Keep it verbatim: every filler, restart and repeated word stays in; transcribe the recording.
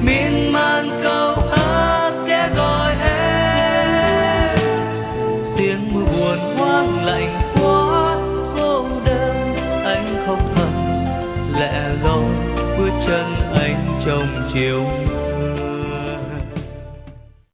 miên man câu hát kẻ gọi em, tiếng mưa buồn hoang lạnh